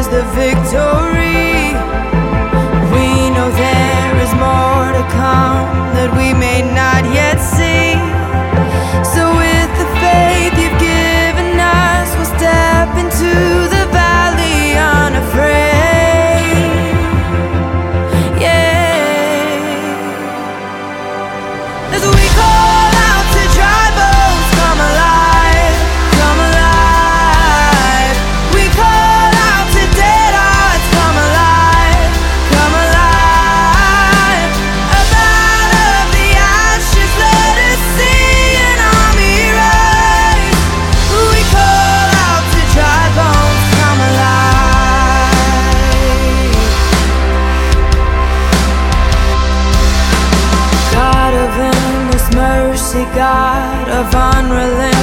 the victory. We know there is more to come that we may not yet see. So with the faith you've given us, we'll step into the valley unafraid. Yeah. As we call out to dry bones, come alive, come alive. We call out to dead hearts, come alive, come alive. Up out of the ashes, let us see an army rise. We call out to dry bones, come alive. God of endless mercy, God of unrelenting